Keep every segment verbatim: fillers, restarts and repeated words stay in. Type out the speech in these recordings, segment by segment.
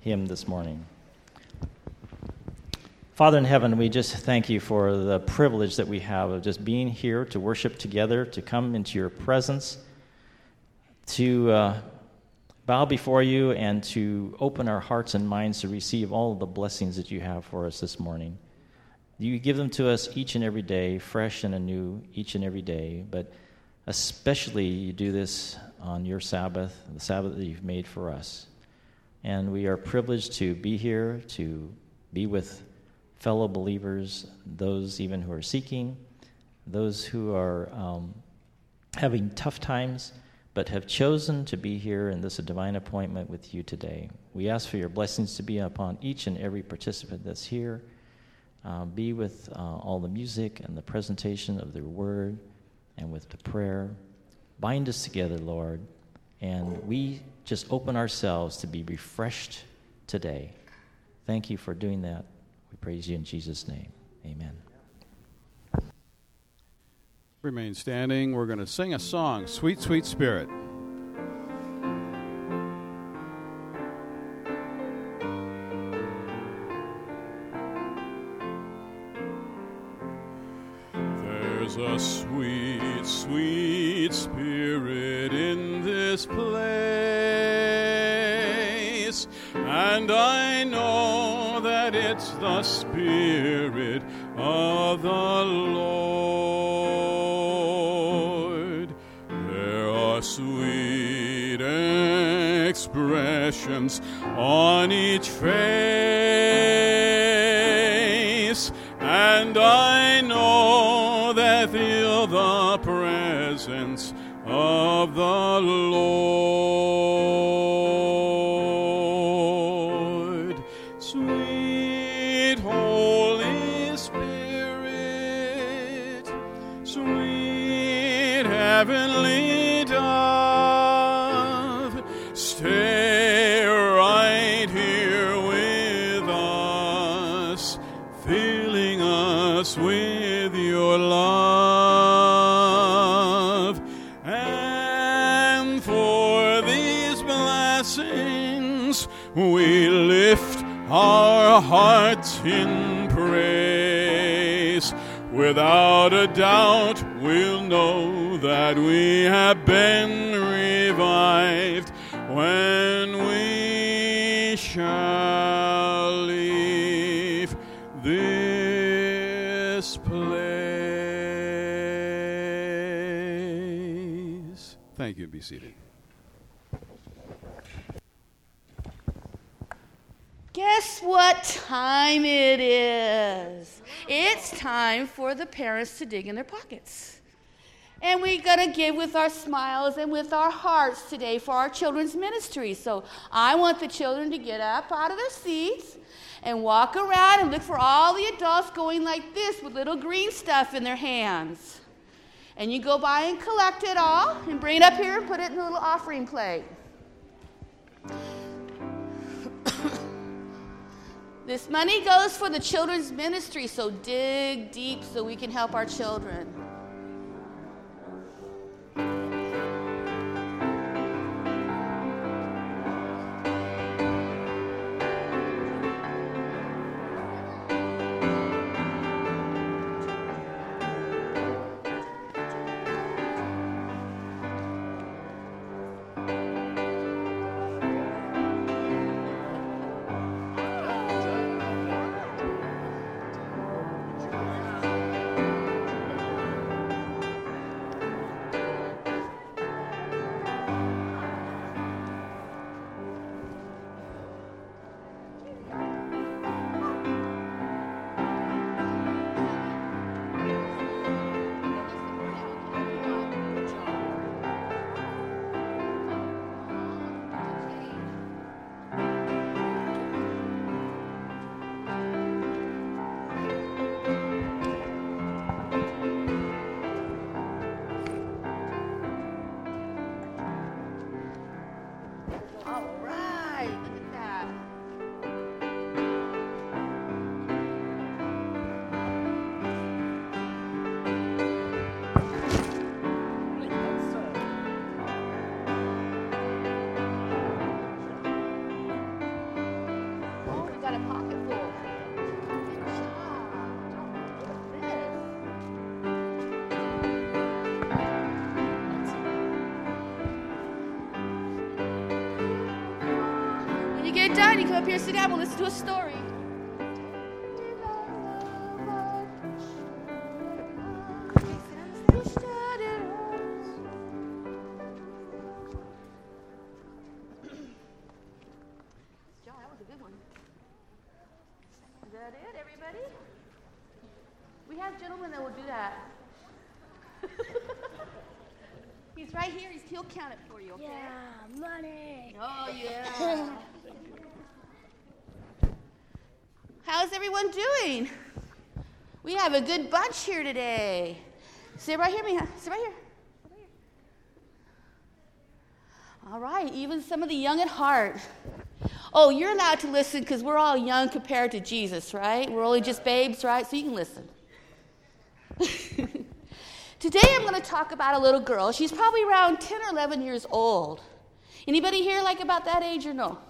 hymn this morning. Father in heaven, we just thank you for the privilege that we have of just being here to worship together, to come into your presence, to uh, bow before you, and to open our hearts and minds to receive all of the blessings that you have for us this morning. You give them to us each and every day, fresh and anew each and every day, but especially you do this on your Sabbath, the Sabbath that you've made for us. And we are privileged to be here, to be with fellow believers, those even who are seeking, those who are um, having tough times, but have chosen to be here in this divine appointment with you today. We ask for your blessings to be upon each and every participant that's here. Uh, be with uh, all the music and the presentation of the word and with the prayer. Bind us together, Lord, and we just open ourselves to be refreshed today. Thank you for doing that. We praise you in Jesus' name. Amen. Remain standing. We're going to sing a song, Sweet, Sweet Spirit. There's a sweet, sweet spirit in this place, and I know that it's the Spirit of the Lord. There are sweet expressions on each face, and I know that feel the presence of the Lord. Sweet Holy Spirit, sweet heavenly dove, stay right here with us, filling us with your love. And for these blessings we lift our hearts in praise. Without a doubt we'll know that we have been revived when we shall leave this place. Thank you. Be seated. Guess what time it is? It's time for the parents to dig in their pockets. And we're going to give with our smiles and with our hearts today for our children's ministry. So I want the children to get up out of their seats and walk around and look for all the adults going like this with little green stuff in their hands. And you go by and collect it all and bring it up here and put it in the little offering plate. This money goes for the children's ministry, so dig deep so we can help our children. When you get done, you come up here, sit down, we'll listen to a story. We have gentlemen that will do that. He's right here. He's, he'll count it for you, okay? Yeah, money. Oh, yeah. How's everyone doing? We have a good bunch here today. Sit right here, Mija. Sit right here. Sit right here. All right, even some of the young at heart. Oh, you're allowed to listen because we're all young compared to Jesus, right? We're only just babes, right? So you can listen. Today I'm going to talk about a little girl. She's probably around ten or eleven years old. Anybody here like about that age or no?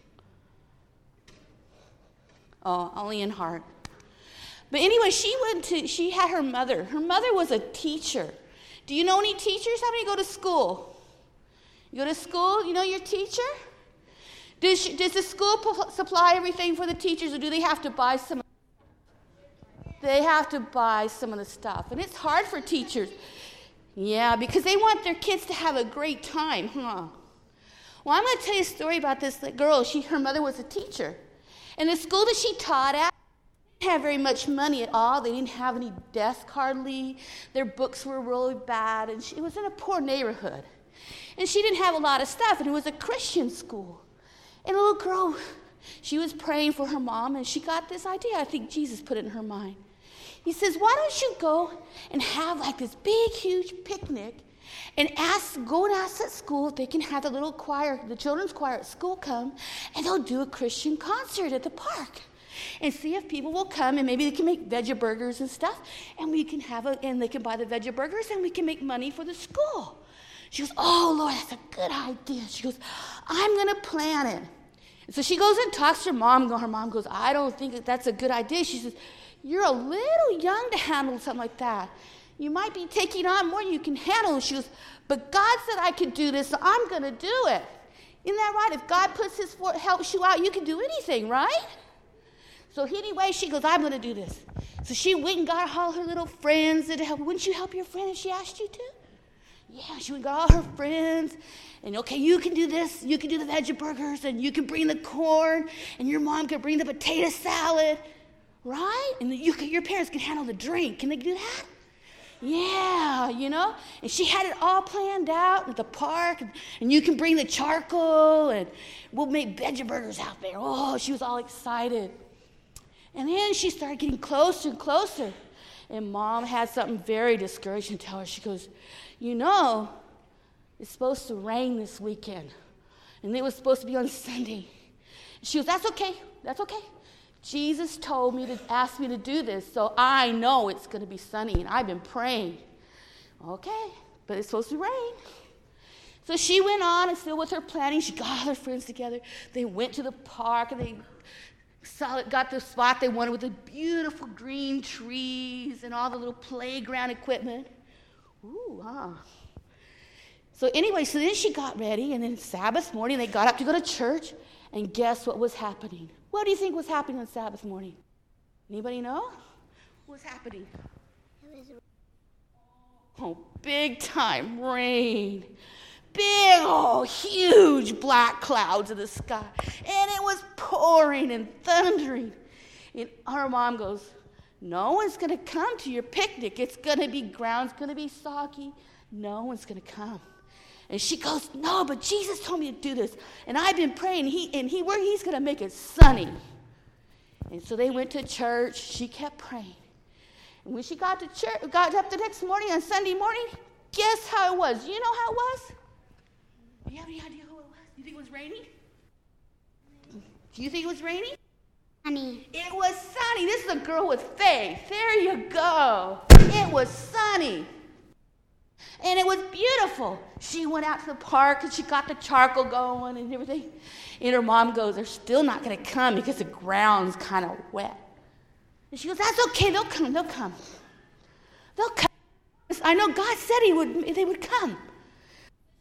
Oh, only in heart. But anyway, she went to, she had her mother. Her mother was a teacher. Do you know any teachers? How many go to school? You go to school, you know your teacher? Does, she, does the school p- supply everything for the teachers, or do they have to buy some? They have to buy some of the stuff. And it's hard for teachers. Yeah, because they want their kids to have a great time, huh? Well, I'm going to tell you a story about this girl. She, her mother was a teacher. And the school that she taught at didn't have very much money at all. They didn't have any desk hardly. Their books were really bad. And she, it was in a poor neighborhood. And she didn't have a lot of stuff. And it was a Christian school. And a little girl, she was praying for her mom. And she got this idea. I think Jesus put it in her mind. He says, why don't you go and have like this big, huge picnic and ask, go and ask at school if they can have the little choir, the children's choir at school come, and they'll do a Christian concert at the park. And see if people will come, and maybe they can make veggie burgers and stuff, and we can have a, and they can buy the veggie burgers, and we can make money for the school. She goes, oh, Lord, that's a good idea. She goes, I'm going to plan it. And so she goes and talks to her mom. Her mom goes, I don't think that that's a good idea. She says, you're a little young to handle something like that. You might be taking on more than you can handle. She goes, but God said I could do this, so I'm going to do it. Isn't that right? If God puts his foot, helps you out, you can do anything, right? So anyway, she goes, I'm going to do this. So she went and got all her little friends to help. Wouldn't you help your friend if she asked you to? Yeah, she went and got all her friends. And okay, you can do this. You can do the veggie burgers, and you can bring the corn, and your mom can bring the potato salad. Right? And you can, your parents can handle the drink. Can they do that? Yeah, you know? And she had it all planned out at the park. And, and you can bring the charcoal, and we'll make veggie burgers out there. Oh, she was all excited. And then she started getting closer and closer. And Mom had something very discouraging to tell her. She goes, you know, it's supposed to rain this weekend. And it was supposed to be on Sunday. She goes, that's okay. That's okay. Jesus told me to ask me to do this, so I know it's going to be sunny, and I've been praying. Okay, but it's supposed to rain. So she went on, and still with her planning, she got all her friends together. They went to the park, and they saw, got the spot they wanted with the beautiful green trees and all the little playground equipment. Ooh, huh. So anyway, so then she got ready, and then Sabbath morning, they got up to go to church, and guess what was happening? What do you think was happening on Sabbath morning? Anybody know? What was happening? It was Oh, big time rain. Big, oh, huge black clouds in the sky. And it was pouring and thundering. And her mom goes, no one's going to come to your picnic. It's going to be, ground's going to be soggy. No one's going to come. And she goes, no, but Jesus told me to do this. And I've been praying, he, and he, where he's going to make it sunny. And so they went to church. She kept praying. And when she got to church, got up the next morning on Sunday morning, guess how it was? You know how it was? Do you have any idea how it was? Do you think it was raining? Do you think it was raining? sunny. It was sunny. This is a girl with faith. There you go. It was sunny. And it was beautiful. She went out to the park, and she got the charcoal going and everything. And her mom goes, they're still not going to come because the ground's kind of wet. And she goes, that's okay. They'll come. They'll come. They'll come. I know God said he would. They would come.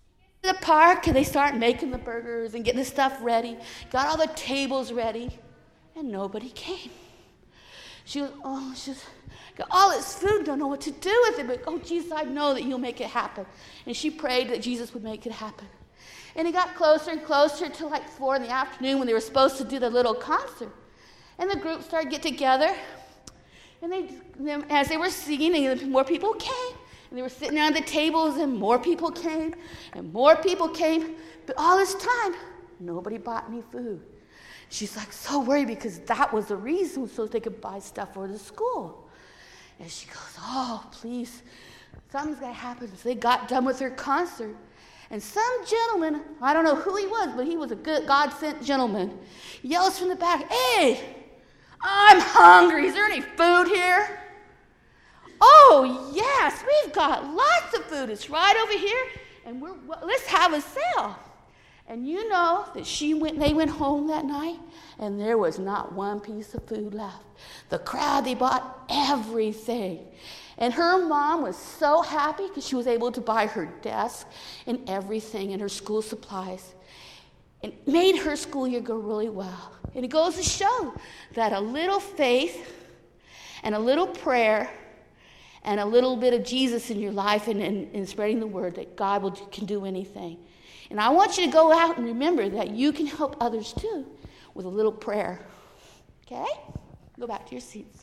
the park, and they start making the burgers and getting the stuff ready. Got all the tables ready, and nobody came. She was, oh, she's got all this food, don't know what to do with it, but, oh, Jesus, I know that you'll make it happen. And she prayed that Jesus would make it happen. And it got closer and closer to like four in the afternoon when they were supposed to do the little concert. And the group started to get together, and they, as they were singing, and more people came. And they were sitting around the tables, and more people came, and more people came. But all this time, nobody bought any food. She's like so worried because that was the reason, so they could buy stuff for the school. And she goes, oh, please, something's got to happen. So they got done with their concert. And some gentleman, I don't know who he was, but he was a good God-sent gentleman, yells from the back, hey, I'm hungry. Is there any food here? Oh, yes, we've got lots of food. It's right over here, and we're, well, let's have a sale. And you know that she went. They went home that night, and there was not one piece of food left. The crowd, they bought everything. And her mom was so happy because she was able to buy her desk and everything and her school supplies. And made her school year go really well. And it goes to show that a little faith and a little prayer and a little bit of Jesus in your life and, and, and spreading the word that God will, can do anything. And I want you to go out and remember that you can help others too with a little prayer. Okay? Go back to your seats.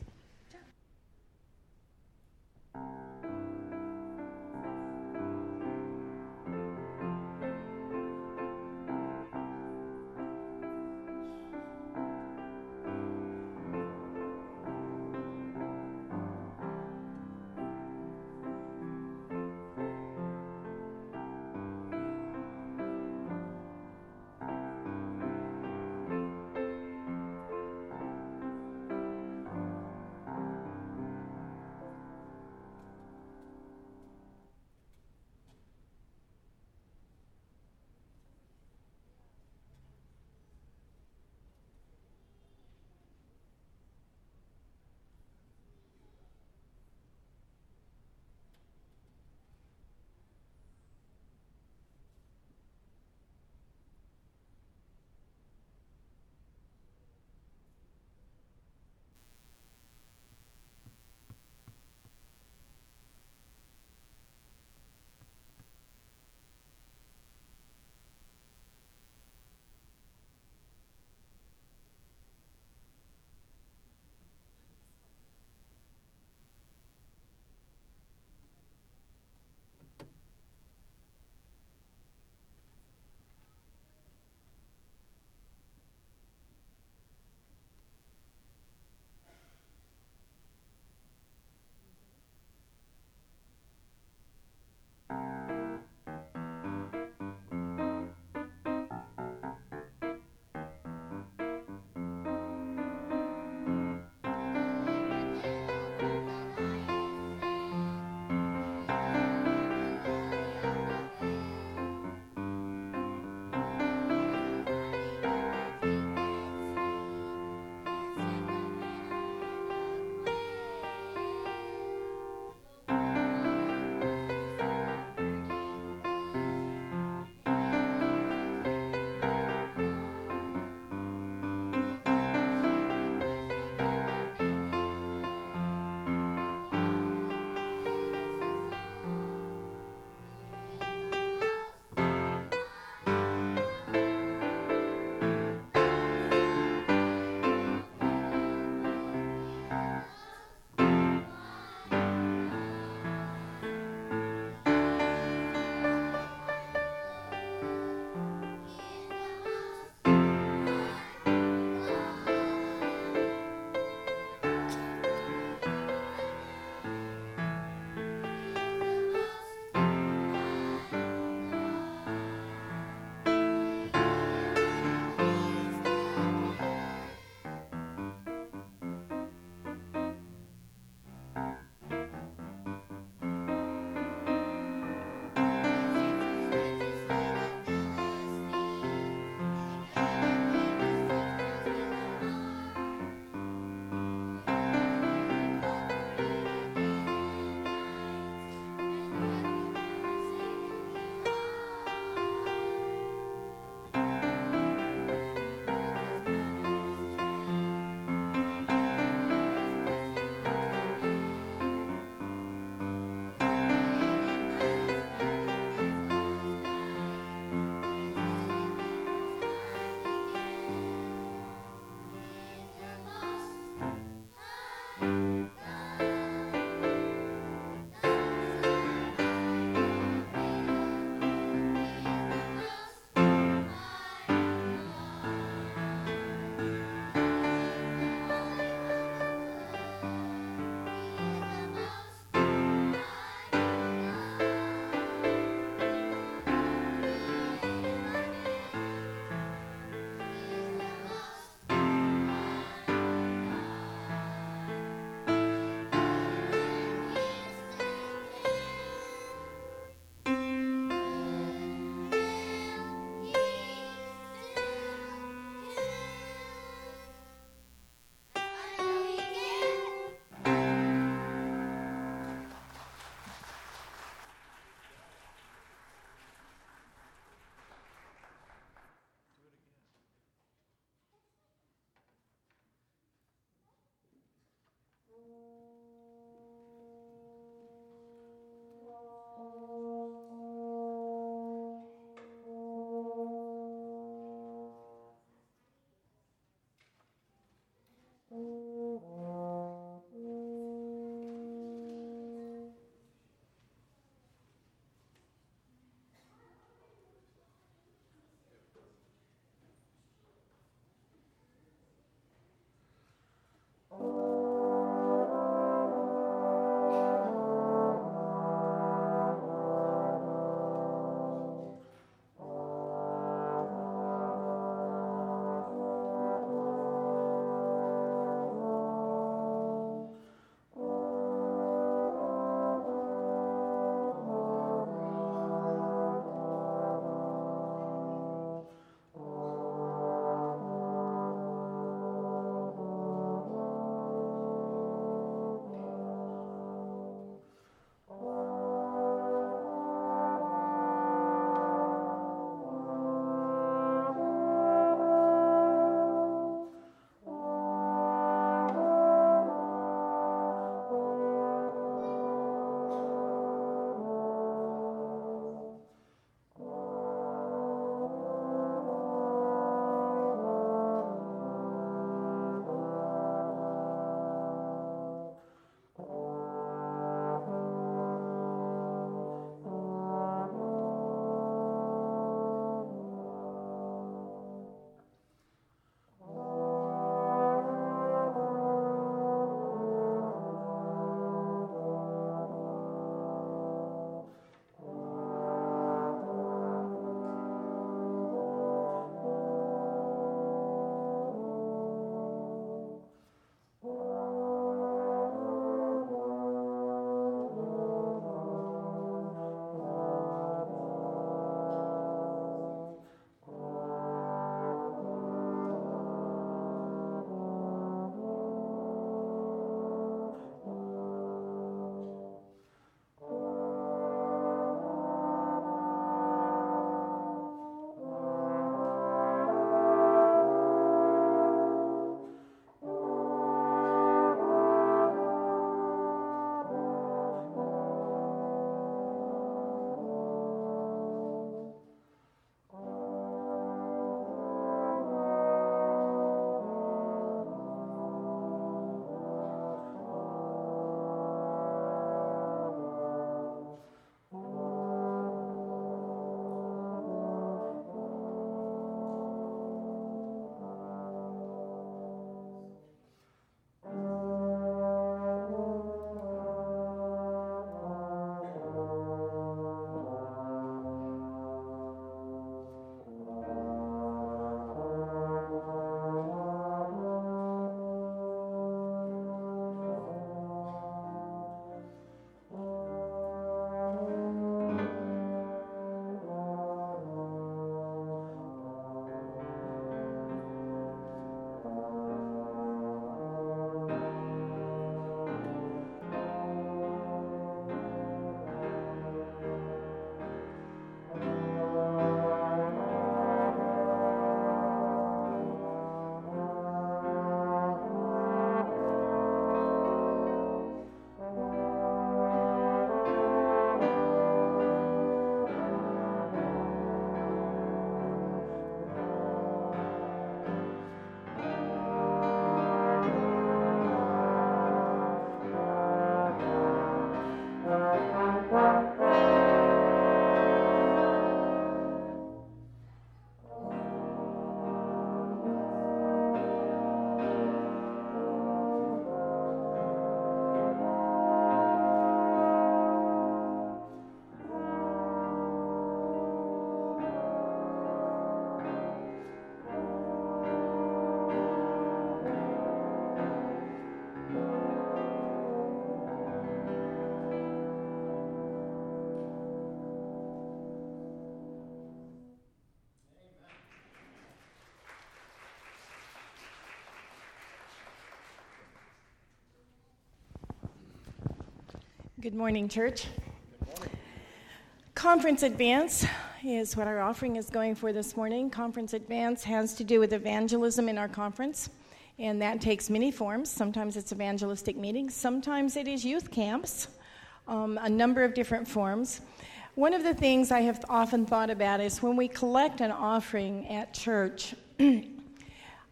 Good morning, church. Good morning. Conference Advance is what our offering is going for this morning. Conference Advance has to do with evangelism in our conference, and that takes many forms. Sometimes it's evangelistic meetings. Sometimes it is youth camps, um, a number of different forms. One of the things I have often thought about is when we collect an offering at church,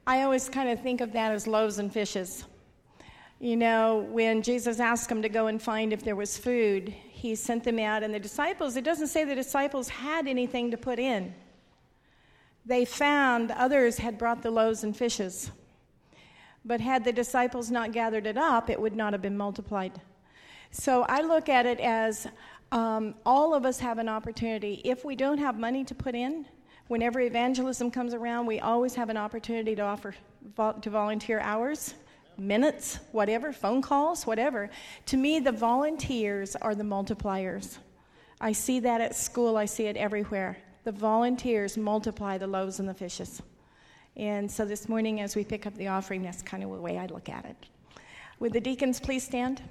I always kind of think of that as loaves and fishes. You know, when Jesus asked them to go and find if there was food, he sent them out, and the disciples, it doesn't say the disciples had anything to put in. They found others had brought the loaves and fishes. But had the disciples not gathered it up, it would not have been multiplied. So I look at it as um, all of us have an opportunity. If we don't have money to put in, whenever evangelism comes around, we always have an opportunity to offer vol- to volunteer hours, minutes, whatever, phone calls, whatever. To me, the volunteers are the multipliers. I see that at school. I see it everywhere. The volunteers multiply the loaves and the fishes. And so this morning, as we pick up the offering, that's kind of the way I look at it. Would the deacons please stand?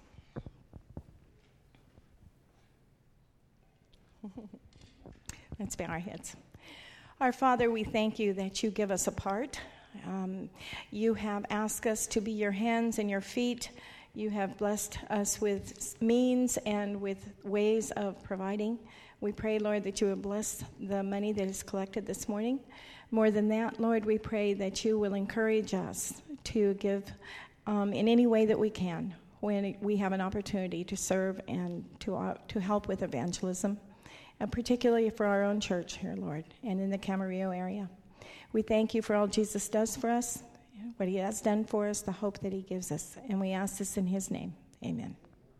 Let's bow our heads. Our Father, we thank you that you give us a part. Um, you have asked us to be your hands and your feet. You have blessed us with means and with ways of providing. We pray, Lord, that you will bless the money that is collected this morning. More than that, Lord, we pray that you will encourage us to give um, in any way that we can when we have an opportunity to serve and to, uh, to help with evangelism, and particularly for our own church here, Lord, and in the Camarillo area. We thank you for all Jesus does for us, what he has done for us, the hope that he gives us. And we ask this in his name. Amen.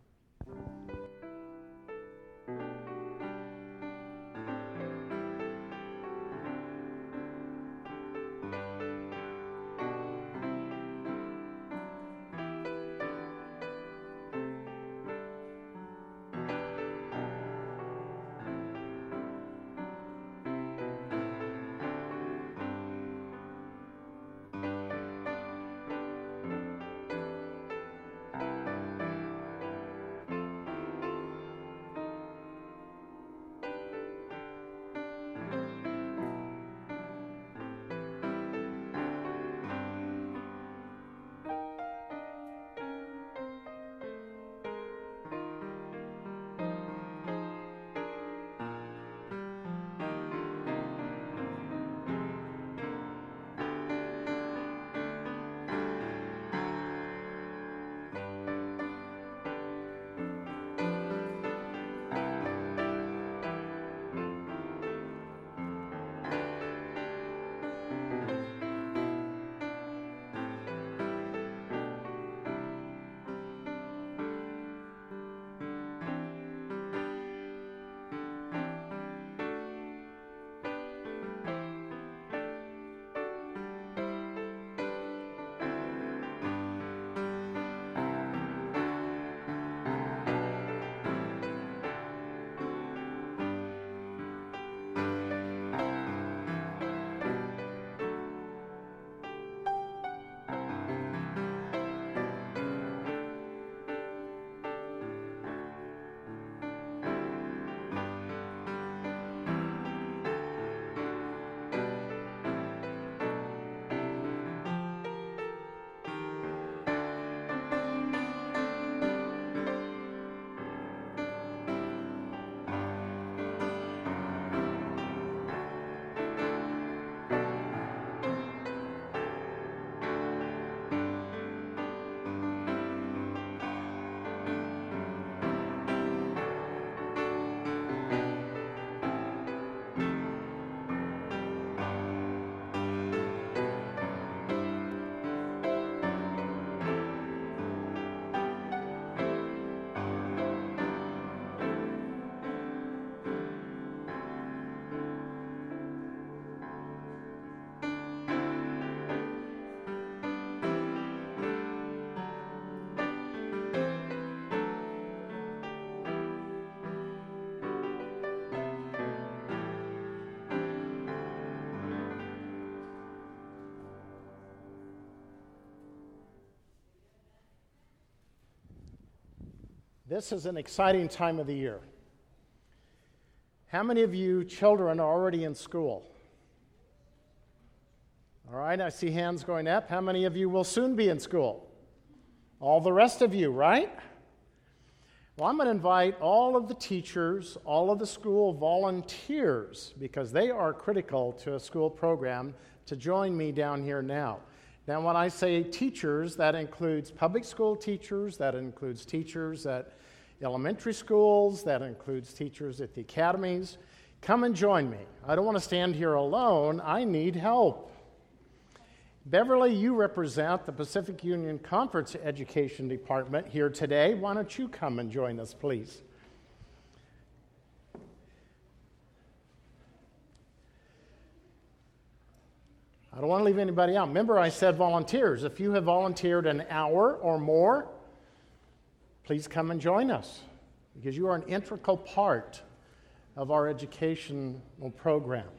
This is an exciting time of the year. How many of you children are already in school? All right, I see hands going up. How many of you will soon be in school? All the rest of you, right? Well, I'm going to invite all of the teachers, all of the school volunteers, because they are critical to a school program, to join me down here now. Now, when I say teachers, that includes public school teachers, that includes teachers at elementary schools, that includes teachers at the academies. Come and join me. I don't want to stand here alone. I need help. Beverly, you represent the Pacific Union Conference Education Department here today. Why don't you come and join us, please? I don't want to leave anybody out. Remember, I said volunteers. If you have volunteered an hour or more, please come and join us, because you are an integral part of our educational program.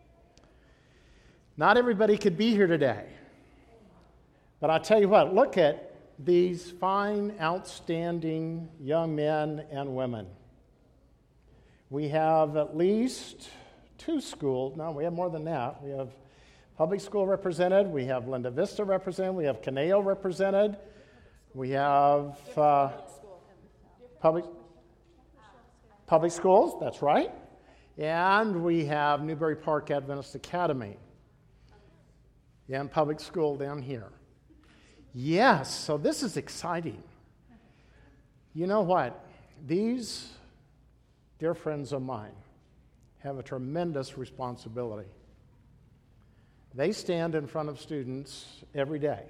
Not everybody could be here today, but I'll tell you what, look at these fine, outstanding young men and women. We have at least two schools. No, we have more than that. We have public school represented, we have Linda Vista represented, we have Caneo represented, we have uh, public, public schools, that's right, and we have Newbury Park Adventist Academy and public school down here. Yes, so this is exciting. You know what? These dear friends of mine have a tremendous responsibility. They stand in front of students every day.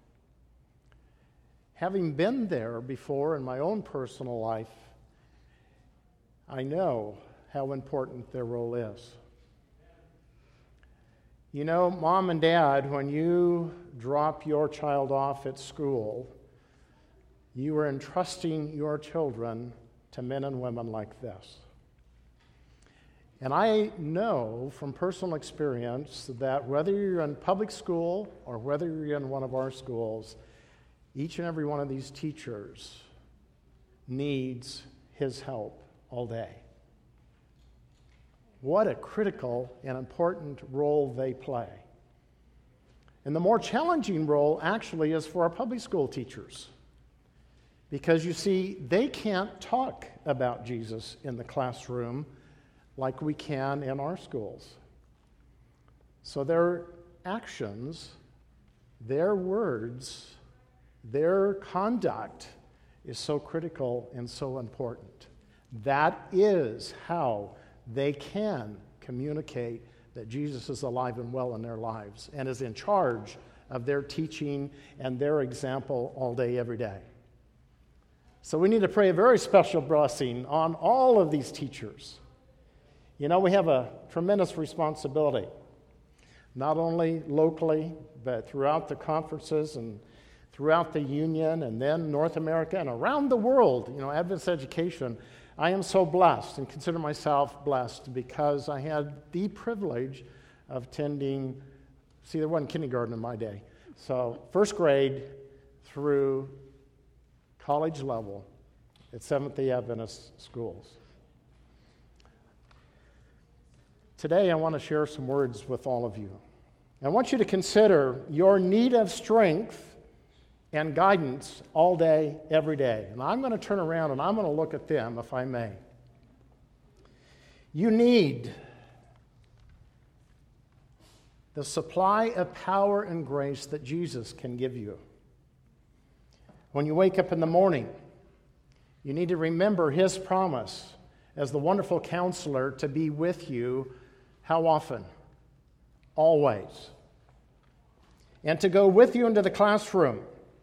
Having been there before in my own personal life, I know how important their role is. You know, mom and dad, when you drop your child off at school, you are entrusting your children to men and women like this. And I know from personal experience that whether you're in public school or whether you're in one of our schools, each and every one of these teachers needs his help all day. What a critical and important role they play. And the more challenging role actually is for our public school teachers. Because you see, they can't talk about Jesus in the classroom like we can in our schools. So their actions, their words, their conduct is so critical and so important. That is how they can communicate that Jesus is alive and well in their lives and is in charge of their teaching and their example all day, every day. So we need to pray a very special blessing on all of these teachers. You know, we have a tremendous responsibility, not only locally, but throughout the conferences and throughout the union and then North America and around the world. You know, Adventist education, I am so blessed and consider myself blessed because I had the privilege of attending, see, there wasn't kindergarten in my day, so first grade through college level at Seventh-day Adventist schools. Today, I want to share some words with all of you. I want you to consider your need of strength and guidance all day, every day. And I'm going to turn around and I'm going to look at them, if I may. You need the supply of power and grace that Jesus can give you. When you wake up in the morning, you need to remember his promise as the wonderful counselor to be with you. How often? Always. And to go with you into the classroom.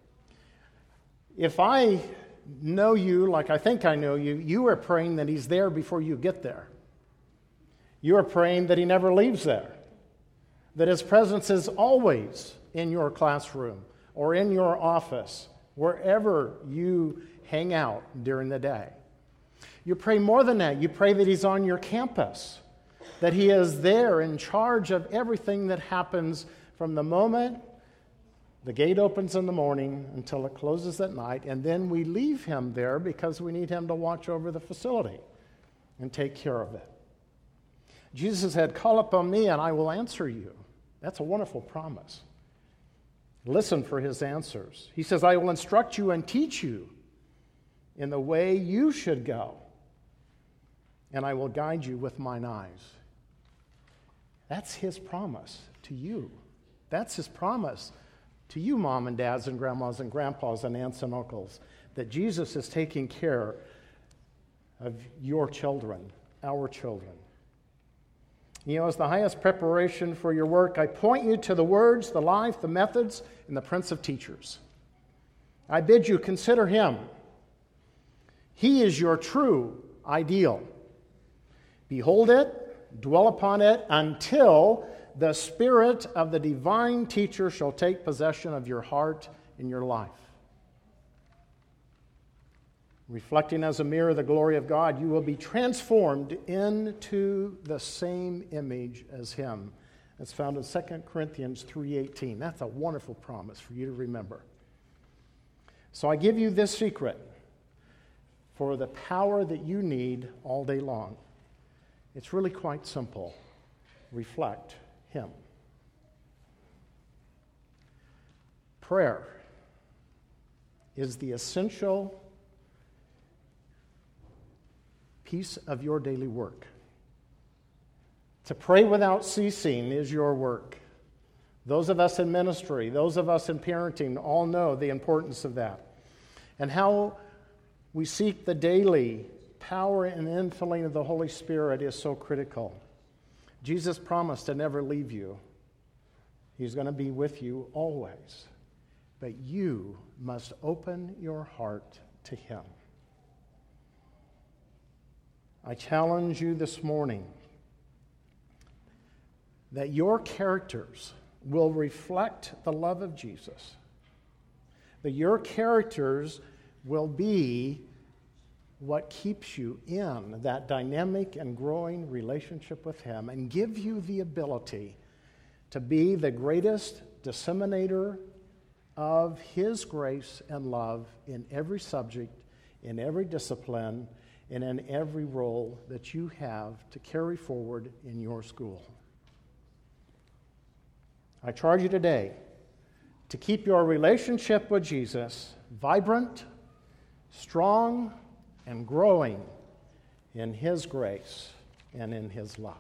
If I know you like I think I know you, you are praying that he's there before you get there. You are praying that he never leaves there. That his presence is always in your classroom or in your office, wherever you hang out during the day. You pray more than that. You pray that he's on your campus. That he is there in charge of everything that happens from the moment the gate opens in the morning until it closes at night, and then we leave him there because we need him to watch over the facility and take care of it. Jesus said, "Call upon me and I will answer you." That's a wonderful promise. Listen for his answers. He says, "I will instruct you and teach you in the way you should go, and I will guide you with mine eyes." That's his promise to you That's his promise to you, mom and dads and grandmas and grandpas and aunts and uncles, that Jesus is taking care of your children, our children. You know, as the highest preparation for your work, I point you to the words, the life, the methods, and the Prince of Teachers. I bid you consider him. He is your true ideal. Behold it, dwell upon it, until the Spirit of the divine teacher shall take possession of your heart and your life. Reflecting as a mirror the glory of God, you will be transformed into the same image as him. That's found in Second Corinthians three eighteen. That's a wonderful promise for you to remember. So I give you this secret for the power that you need all day long. It's really quite simple. Reflect him. Prayer is the essential piece of your daily work. To pray without ceasing is your work. Those of us in ministry, those of us in parenting, all know the importance of that. And how we seek the daily power and infilling of the Holy Spirit is so critical. Jesus promised to never leave you. He's going to be with you always. But you must open your heart to him. I challenge you this morning that your characters will reflect the love of Jesus. That your characters will be what keeps you in that dynamic and growing relationship with him and give you the ability to be the greatest disseminator of his grace and love in every subject, in every discipline, and in every role that you have to carry forward in your school. I charge you today to keep your relationship with Jesus vibrant, strong, and growing in his grace and in his love.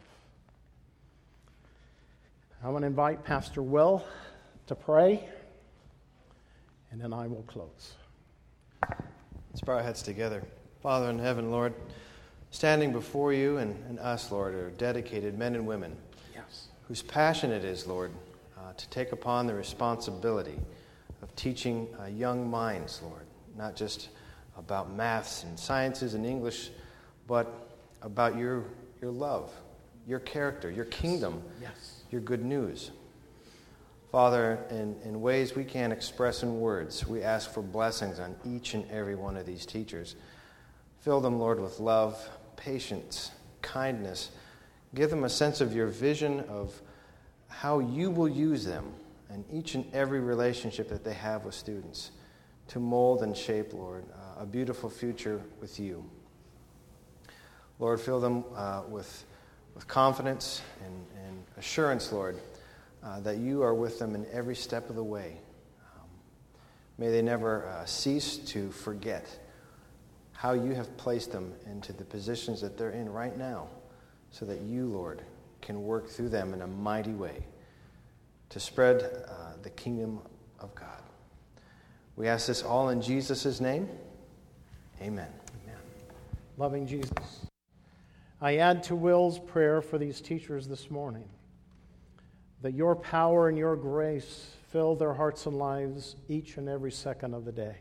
I want to invite Pastor Will to pray, and then I will close. Let's bow our heads together. Father in heaven, Lord, standing before you and, and us, Lord, are dedicated men and women Yes. whose passion it is, Lord, uh, to take upon the responsibility of teaching uh, young minds, Lord, not just about maths and sciences and English, but about your your love, your character, your kingdom, Yes. your good news. Father, in, in ways we can't express in words, we ask for blessings on each and every one of these teachers. Fill them, Lord, with love, patience, kindness. Give them a sense of your vision of how you will use them in each and every relationship that they have with students to mold and shape, Lord, uh, a beautiful future with you. Lord, fill them uh, with, with confidence and, and assurance, Lord, uh, that you are with them in every step of the way. Um, may they never uh, cease to forget how you have placed them into the positions that they're in right now, so that you, Lord, can work through them in a mighty way to spread uh, the kingdom of God. We ask this all in Jesus' name. Amen. Amen. Loving Jesus, I add to Will's prayer for these teachers this morning, that your power and your grace fill their hearts and lives each and every second of the day.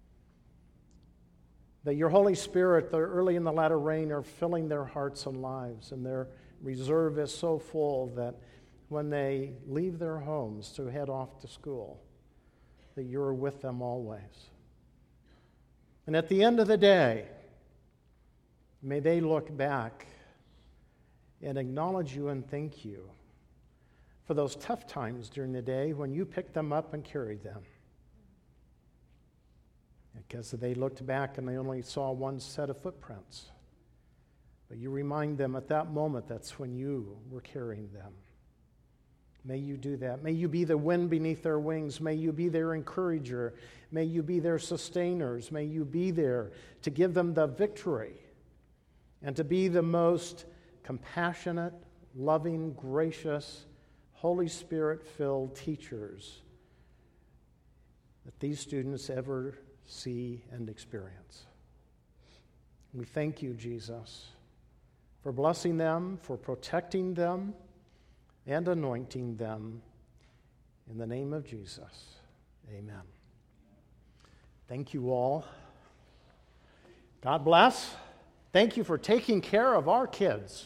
That your Holy Spirit, the early and the latter rain, are filling their hearts and lives, and their reserve is so full that when they leave their homes to head off to school, that you're with them always. And at the end of the day, may they look back and acknowledge you and thank you for those tough times during the day when you picked them up and carried them. Because they looked back and they only saw one set of footprints. But you remind them at that moment that's when you were carrying them. May you do that. May you be the wind beneath their wings. May you be their encourager. May you be their sustainers. May you be there to give them the victory and to be the most compassionate, loving, gracious, Holy Spirit-filled teachers that these students ever see and experience. We thank you, Jesus, for blessing them, for protecting them, and anointing them. In the name of Jesus, amen. Thank you all. God bless. Thank you for taking care of our kids.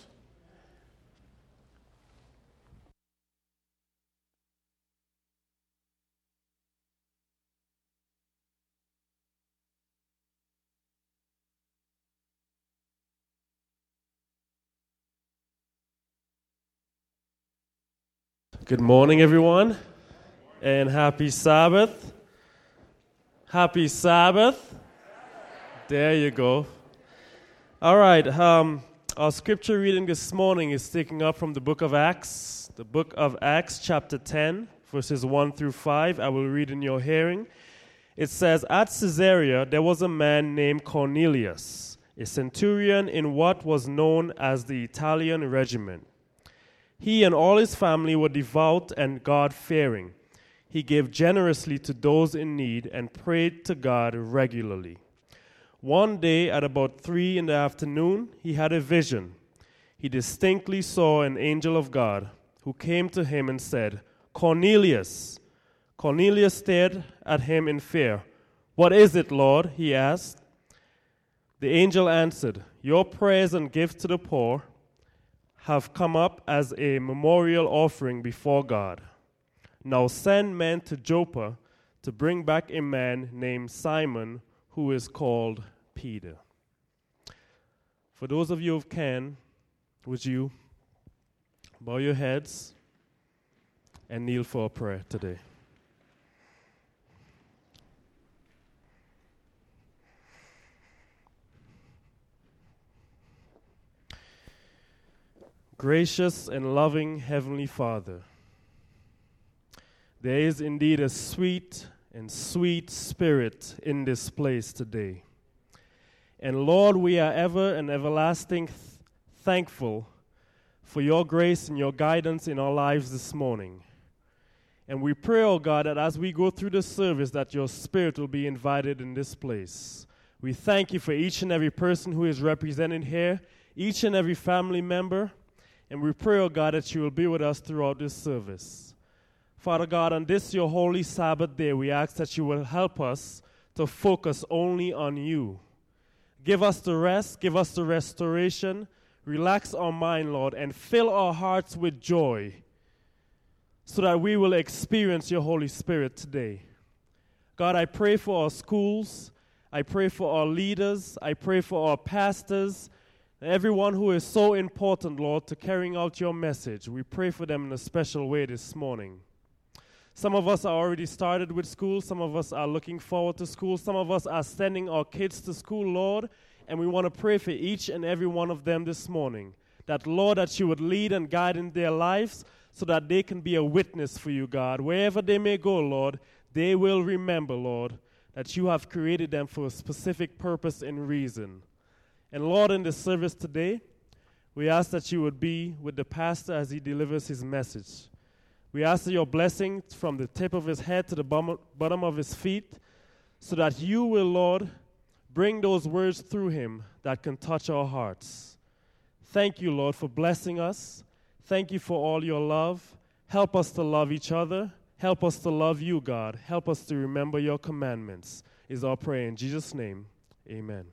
Good morning, everyone, and happy Sabbath. Happy Sabbath. There you go. All right, um, our scripture reading this morning is taken up from the book of Acts, the book of Acts, chapter ten, verses one through five. I will read in your hearing. It says, "At Caesarea there was a man named Cornelius, a centurion in what was known as the Italian regiment. He and all his family were devout and God-fearing. He gave generously to those in need and prayed to God regularly. One day at about three in the afternoon, he had a vision. He distinctly saw an angel of God who came to him and said, 'Cornelius.' Cornelius stared at him in fear. 'What is it, Lord?' he asked. The angel answered, 'Your prayers and gifts to the poor have come up as a memorial offering before God. Now send men to Joppa to bring back a man named Simon, who is called Peter.'" For those of you who can, would you bow your heads and kneel for a prayer today? Gracious and loving Heavenly Father, there is indeed a sweet and sweet spirit in this place today. And Lord, we are ever and everlasting th- thankful for your grace and your guidance in our lives this morning. And we pray, oh God, that as we go through the service, that your spirit will be invited in this place. We thank you for each and every person who is represented here, each and every family member. And we pray, oh God, that you will be with us throughout this service. Father God, on this your holy Sabbath day, we ask that you will help us to focus only on you. Give us the rest, give us the restoration, relax our mind, Lord, and fill our hearts with joy so that we will experience your Holy Spirit today. God, I pray for our schools, I pray for our leaders, I pray for our pastors, everyone who is so important, Lord, to carrying out your message. We pray for them in a special way this morning. Some of us are already started with school. Some of us are looking forward to school. Some of us are sending our kids to school, Lord, and we want to pray for each and every one of them this morning. That, Lord, that you would lead and guide in their lives so that they can be a witness for you, God. Wherever they may go, Lord, they will remember, Lord, that you have created them for a specific purpose and reason. And Lord, in this service today, we ask that you would be with the pastor as he delivers his message. We ask that your blessing from the tip of his head to the bottom of his feet, so that you will, Lord, bring those words through him that can touch our hearts. Thank you, Lord, for blessing us. Thank you for all your love. Help us to love each other. Help us to love you, God. Help us to remember your commandments, is our prayer in Jesus' name. Amen.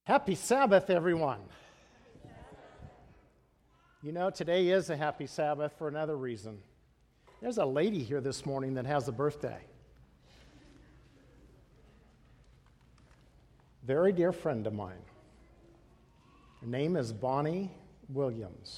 Happy Sabbath, everyone. You know, today is a happy Sabbath for another reason. There's a lady here this morning that has a birthday. Very dear friend of mine. Her name is Bonnie Williams.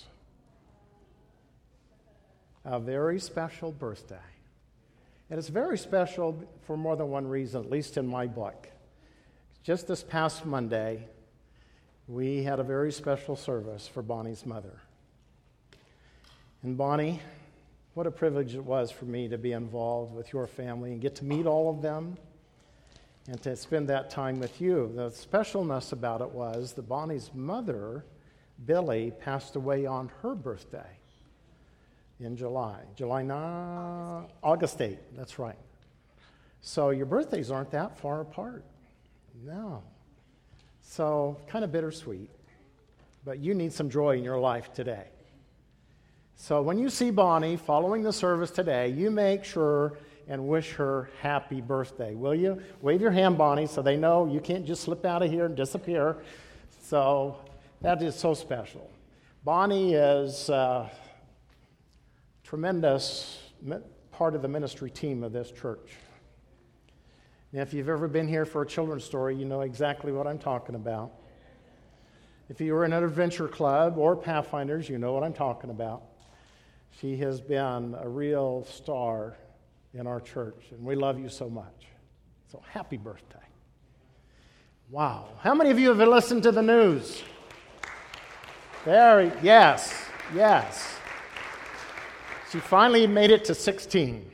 A very special birthday. And it's very special for more than one reason, at least in my book. Just this past Monday, we had a very special service for Bonnie's mother. And Bonnie, what a privilege it was for me to be involved with your family and get to meet all of them and to spend that time with you. The specialness about it was that Bonnie's mother, Billy, passed away on her birthday in July. July ninth, August eighth, that's right. So your birthdays aren't that far apart. No. So, kind of bittersweet, but you need some joy in your life today. So when you see Bonnie following the service today, you make sure and wish her happy birthday, will you? Wave your hand, Bonnie, so they know you can't just slip out of here and disappear. So that is so special. Bonnie is a tremendous part of the ministry team of this church. Now, if you've ever been here for a children's story, you know exactly what I'm talking about. If you were in an adventure club or Pathfinders, you know what I'm talking about. She has been a real star in our church, and we love you so much. So happy birthday. Wow. How many of you have listened to the news? Very, yes, yes. She finally made it to sixteen.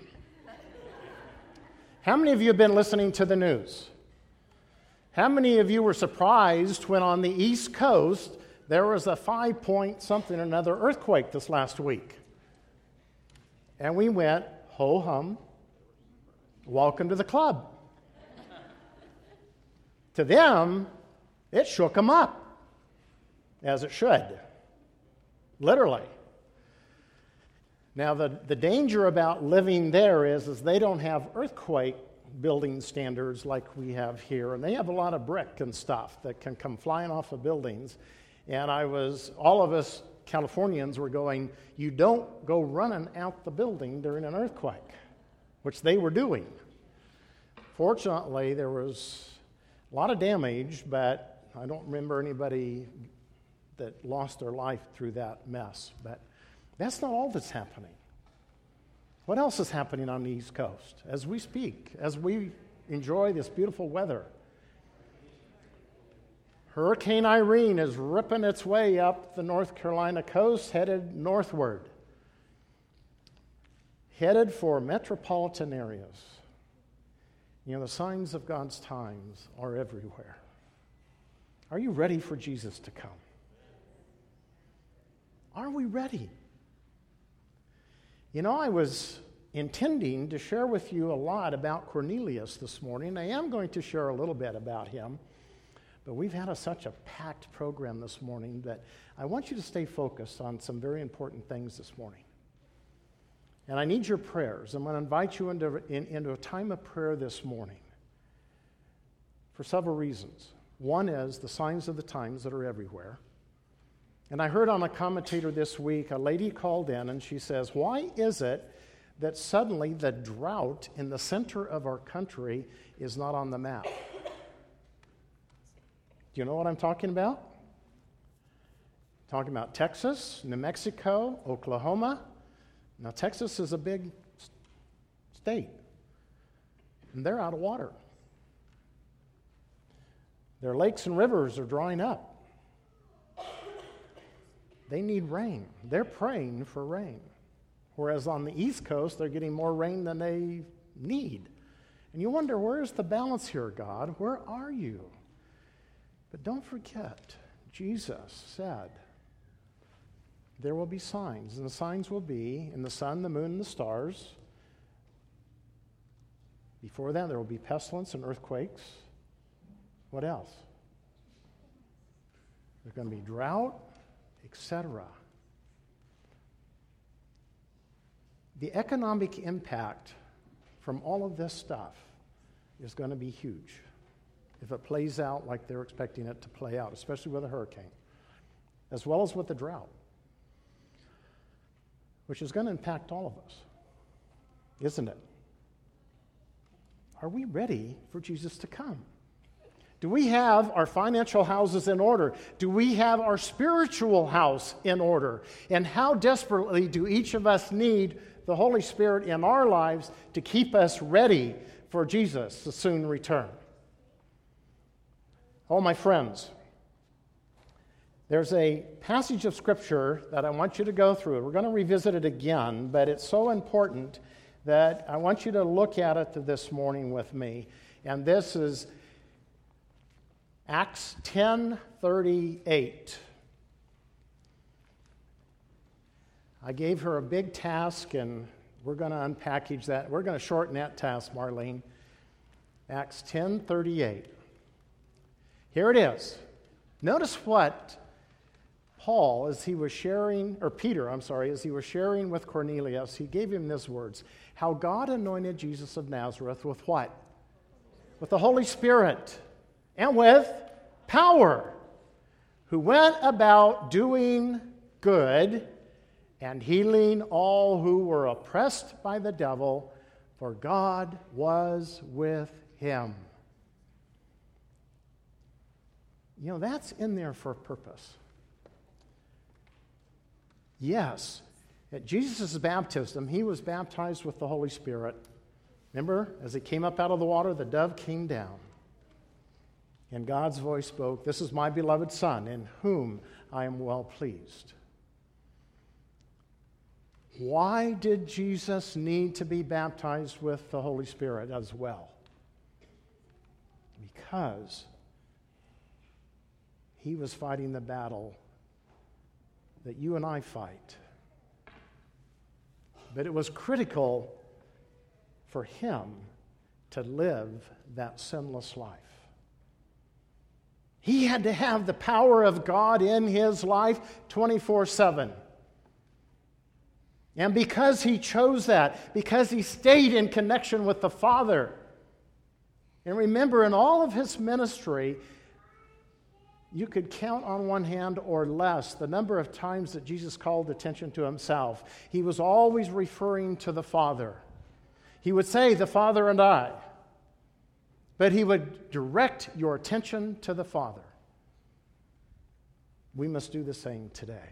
How many of you have been listening to the news? How many of you were surprised when on the East Coast there was a five point something or another earthquake this last week? And we went, ho hum, welcome to the club. To them, it shook them up, as it should, literally. Now, the, the danger about living there is, is they don't have earthquake building standards like we have here, and they have a lot of brick and stuff that can come flying off of buildings. And I was, all of us Californians were going, you don't go running out the building during an earthquake, which they were doing. Fortunately, there was a lot of damage, but I don't remember anybody that lost their life through that mess. But that's not all that's happening. What else is happening on the East Coast as we speak, as we enjoy this beautiful weather? Hurricane Irene is ripping its way up the North Carolina coast, headed northward, headed for metropolitan areas. You know, the signs of God's times are everywhere. Are you ready for Jesus to come? Are we ready? You know, I was intending to share with you a lot about Cornelius this morning. I am going to share a little bit about him, but we've had a, such a packed program this morning that I want you to stay focused on some very important things this morning. And I need your prayers. I'm going to invite you into, in, into a time of prayer this morning for several reasons. One is the signs of the times that are everywhere. And I heard on a commentator this week, a lady called in and she says, why is it that suddenly the drought in the center of our country is not on the map? Do you know what I'm talking about? Talking about Texas, New Mexico, Oklahoma. Now, Texas is a big state, and they're out of water. Their lakes and rivers are drying up. They need rain. They're praying for rain. Whereas on the East Coast, they're getting more rain than they need. And you wonder, where's the balance here, God? Where are you? But don't forget, Jesus said, there will be signs, and the signs will be in the sun, the moon, and the stars. Before that, there will be pestilence and earthquakes. What else? There's going to be drought, et cetera. The economic impact from all of this stuff is going to be huge. if it plays out like they're expecting it to play out, especially with a hurricane, as well as with the drought, which is going to impact all of us, isn't it? Are we ready for Jesus to come? Do we have our financial houses in order? Do we have our spiritual house in order? And how desperately do each of us need the Holy Spirit in our lives to keep us ready for Jesus to soon return? Oh, my friends, there's a passage of Scripture that I want you to go through. We're going to revisit it again, but it's so important that I want you to look at it this morning with me. And this is Acts ten thirty-eight. I gave her a big task, and we're going to unpackage that. We're going to shorten that task, Marlene. Acts ten thirty-eight. Here it is. Notice what Paul, as he was sharing, or Peter, I'm sorry, as he was sharing with Cornelius, he gave him these words: how God anointed Jesus of Nazareth with what? With the Holy Spirit and with power, who went about doing good and healing all who were oppressed by the devil, for God was with him. You know, that's in there for a purpose. Yes, at Jesus' baptism, he was baptized with the Holy Spirit. Remember, as he came up out of the water, the dove came down. And God's voice spoke, "This is my beloved Son, in whom I am well pleased." Why did Jesus need to be baptized with the Holy Spirit as well? Because he was fighting the battle that you and I fight. But it was critical for him to live that sinless life. He had to have the power of God in his life twenty-four seven. And because he chose that, because he stayed in connection with the Father, and remember, in all of his ministry, you could count on one hand or less the number of times that Jesus called attention to himself. He was always referring to the Father. He would say, "The Father and I." But he would direct your attention to the Father. We must do the same today.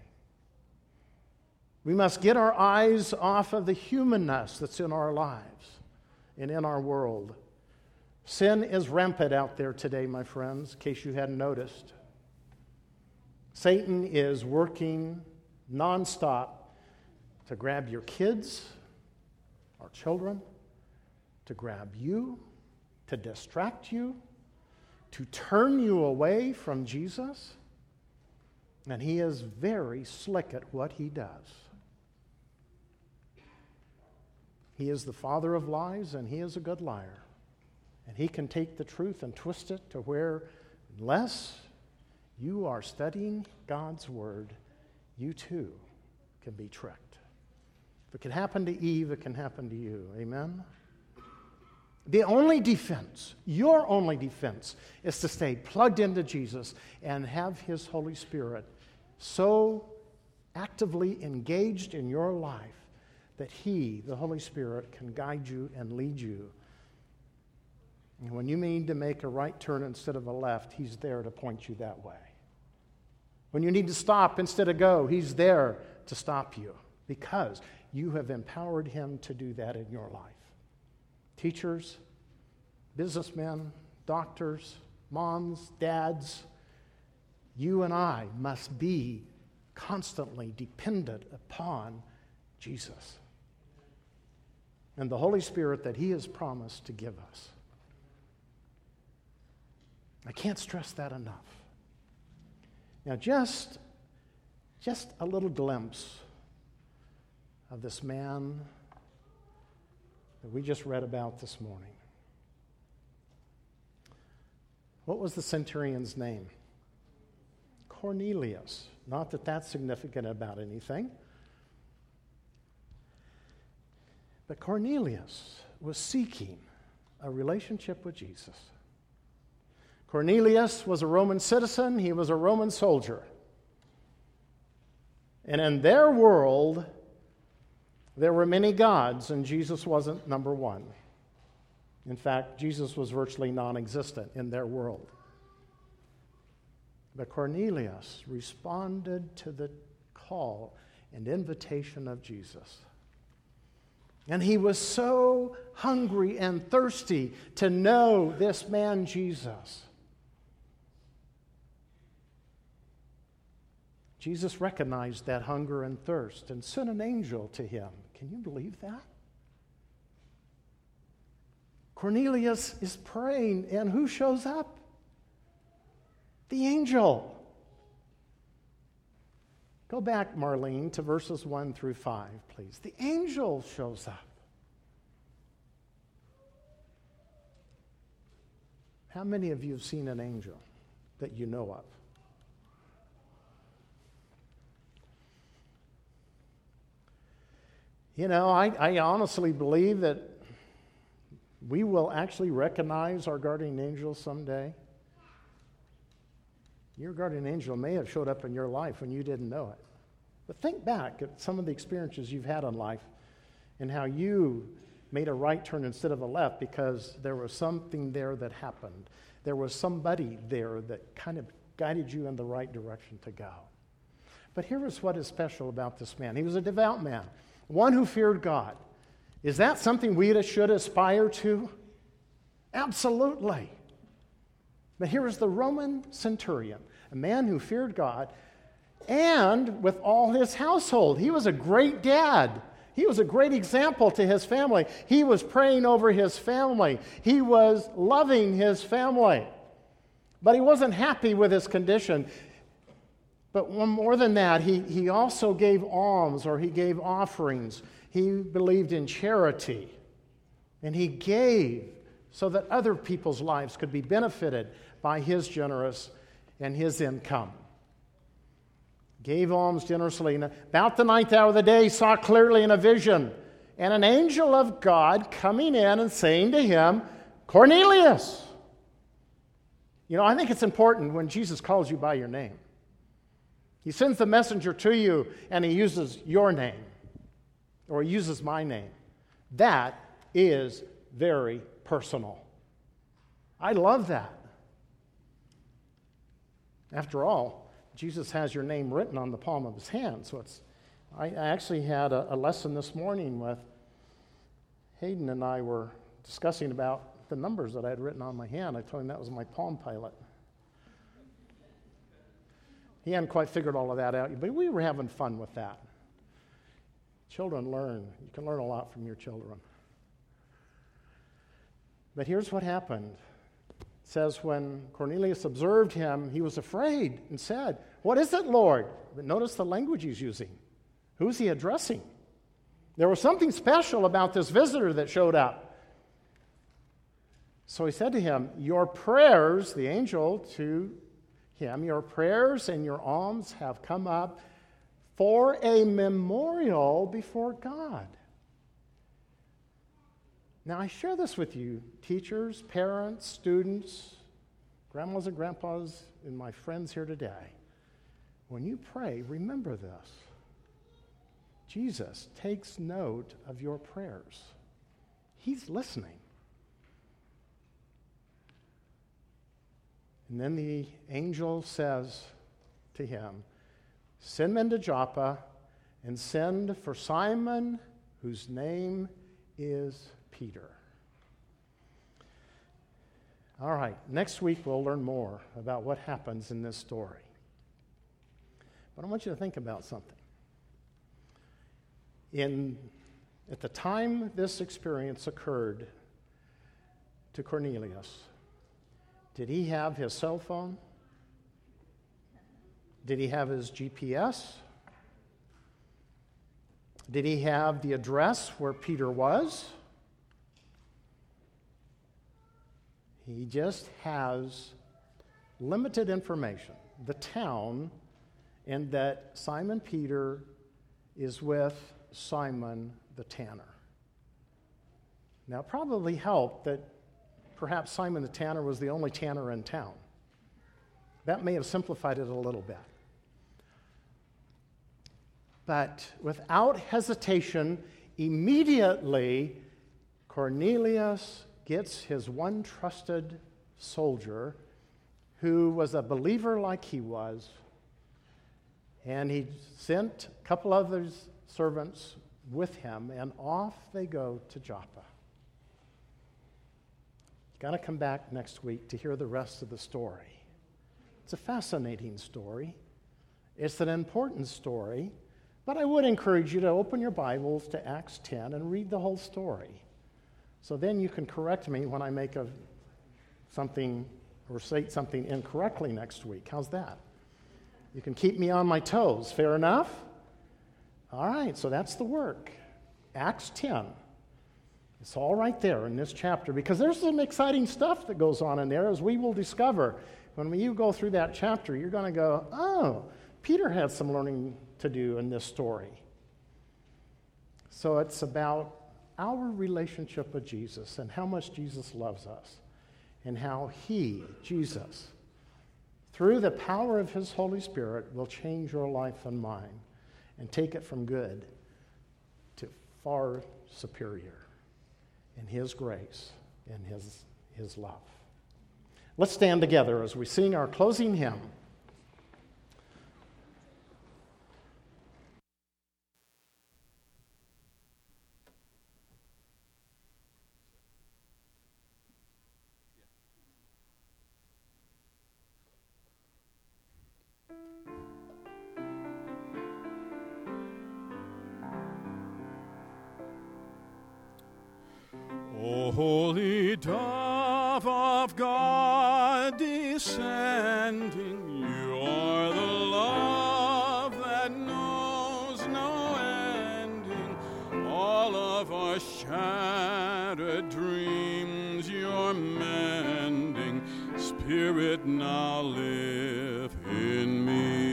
We must get our eyes off of the humanness that's in our lives and in our world. Sin is rampant out there today, my friends, in case you hadn't noticed. Satan is working nonstop to grab your kids, our children, to grab you, to distract you, to turn you away from Jesus. And he is very slick at what he does. He is the father of lies, and he is a good liar. And he can take the truth and twist it to where, unless you are studying God's word, you too can be tricked. If it can happen to Eve, it can happen to you. Amen? The only defense, your only defense, is to stay plugged into Jesus and have his Holy Spirit so actively engaged in your life that he, the Holy Spirit, can guide you and lead you. And when you need to make a right turn instead of a left, he's there to point you that way. When you need to stop instead of go, he's there to stop you because you have empowered him to do that in your life. Teachers, businessmen, doctors, moms, dads, you and I must be constantly dependent upon Jesus and the Holy Spirit that he has promised to give us. I can't stress that enough. Now, just, just a little glimpse of this man that we just read about this morning. What was the centurion's name? Cornelius. Not that that's significant about anything. But Cornelius was seeking a relationship with Jesus. Cornelius was a Roman citizen. He was a Roman soldier. And in their world, there were many gods, and Jesus wasn't number one. In fact, Jesus was virtually non-existent in their world. But Cornelius responded to the call and invitation of Jesus. And he was so hungry and thirsty to know this man Jesus. Jesus recognized that hunger and thirst and sent an angel to him. Can you believe that? Cornelius is praying, and who shows up? The angel. Go back, Marlene, to verses one through five, please. The angel shows up. How many of you have seen an angel that you know of? You know, I, I honestly believe that we will actually recognize our guardian angel someday. Your guardian angel may have showed up in your life when you didn't know it. But think back at some of the experiences you've had in life and how you made a right turn instead of a left because there was something there that happened. There was somebody there that kind of guided you in the right direction to go. But here is what is special about this man. He was a devout man, one who feared God. Is that something we should aspire to? Absolutely. But here is the Roman centurion, a man who feared God, and with all his household. He was a great dad. He was a great example to his family. He was praying over his family. He was loving his family. But he wasn't happy with his condition. But one more than that, he, he also gave alms, or he gave offerings. He believed in charity. And he gave so that other people's lives could be benefited by his generous and his income. Gave alms generously. And about the ninth hour of the day, he saw clearly in a vision, and an angel of God coming in and saying to him, Cornelius. You know, I think it's important when Jesus calls you by your name. He sends the messenger to you, and he uses your name, or he uses my name. That is very personal. I love that. After all, Jesus has your name written on the palm of his hand. So it's. I, I actually had a, a lesson this morning with Hayden, and I were discussing about the numbers that I had written on my hand. I told him that was my Palm Pilot. He hadn't quite figured all of that out, but we were having fun with that. Children learn. You can learn a lot from your children. But here's what happened. It says, when Cornelius observed him, he was afraid and said, What is it, Lord? But notice the language he's using. Who's he addressing? There was something special about this visitor that showed up. So he said to him, Your prayers, the angel to him, your prayers and your alms have come up for a memorial before God. Now, I share this with you, teachers, parents, students, grandmas and grandpas, and my friends here today. When you pray, remember this. Jesus takes note of your prayers. He's listening. And then the angel says to him, Send men to Joppa and send for Simon, whose name is Peter. All right, next week we'll learn more about what happens in this story. But I want you to think about something. In, at the time this experience occurred to Cornelius, did he have his cell phone? Did he have his G P S? Did he have the address where Peter was? He just has limited information, the town, and that Simon Peter is with Simon the tanner. Now, it probably helped that perhaps Simon the tanner was the only tanner in town. That may have simplified it a little bit. But without hesitation, immediately Cornelius gets his one trusted soldier who was a believer like he was, and he sent a couple other servants with him, and off they go to Joppa. You've got to come back next week to hear the rest of the story. It's a fascinating story. It's an important story, but I would encourage you to open your Bibles to Acts ten and read the whole story. So then you can correct me when I make a something or say something incorrectly next week. How's that? You can keep me on my toes. Fair enough? All right, so that's the work. Acts ten. It's all right there in this chapter because there's some exciting stuff that goes on in there, as we will discover. When you go through that chapter, you're going to go, oh, Peter had some learning to do in this story. So it's about our relationship with Jesus and how much Jesus loves us and how he, Jesus, through the power of his Holy Spirit, will change your life and mine and take it from good to far superior in his grace and his, his love. Let's stand together as we sing our closing hymn. O holy dove of God descending, you are the love that knows no ending. All of our shattered dreams you're mending. Spirit, now live in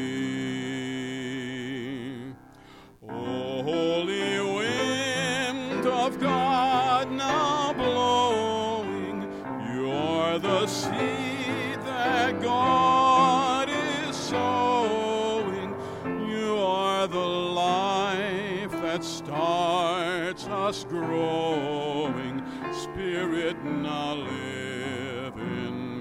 me. O holy wind of God, now blowing, you're the seed that God is sowing. You are the life that starts us growing. Spirit, now live in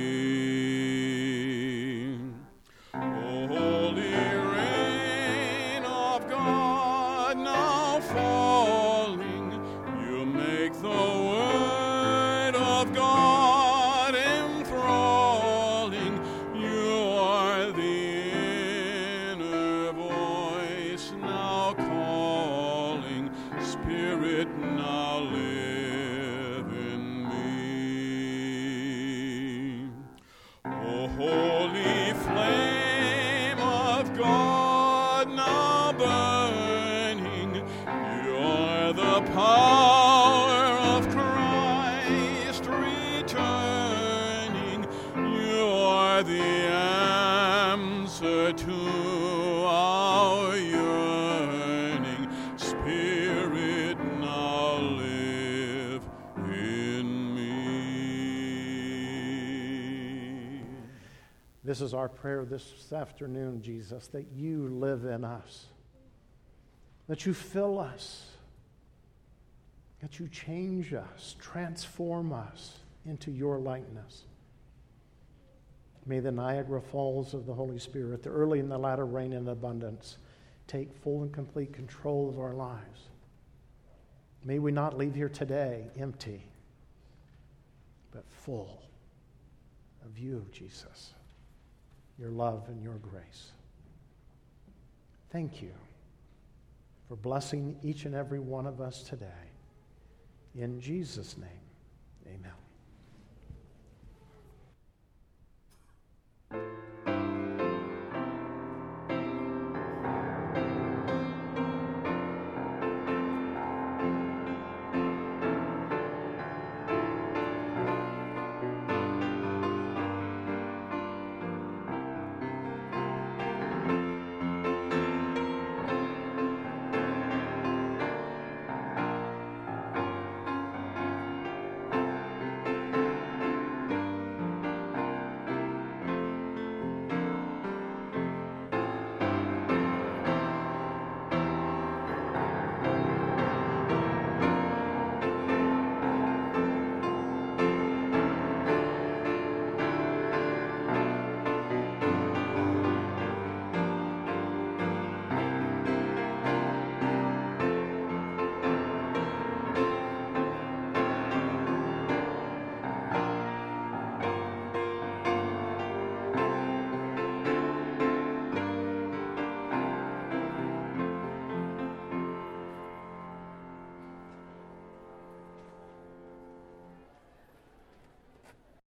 me. O holy rain of God, now falling, you make the word of God enthralling. You are the inner voice now calling. Spirit, now live in me. O holy flame of God, now burning, you're the power of Christ returning. You are the answer to our yearning. Spirit, now live in me. This is our prayer this afternoon, Jesus, that you live in us, that you fill us, that you change us, transform us into your likeness. May the Niagara Falls of the Holy Spirit, the early and the latter rain in abundance, take full and complete control of our lives. May we not leave here today empty, but full of you, Jesus, your love and your grace. Thank you for blessing each and every one of us today. In Jesus' name, amen.